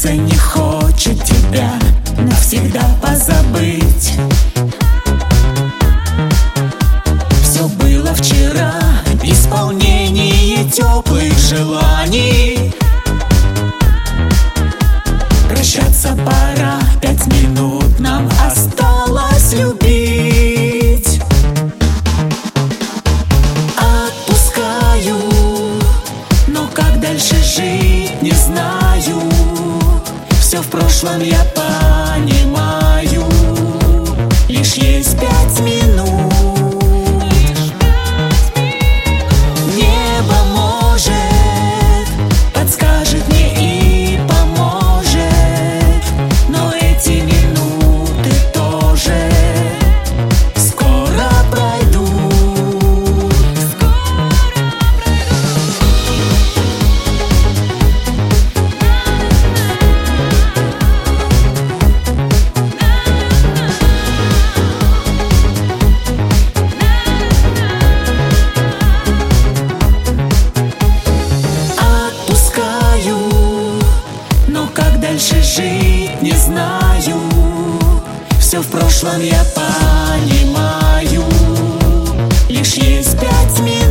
сердце не хочет тебя навсегда позабыть. Все было вчера, исполнение теплых желаний. Прощаться пора, 5 минут нам осталось любить. Отпускаю, но как дальше жить, не знаю. Все в прошлом я понимаю. Лишь есть 5 минут. Небо может, подскажет мне и поможет. Но эти минуты тоже скоро пройдут. Но как дальше жить, не знаю. Все в прошлом я понимаю. Лишь есть 5 минут.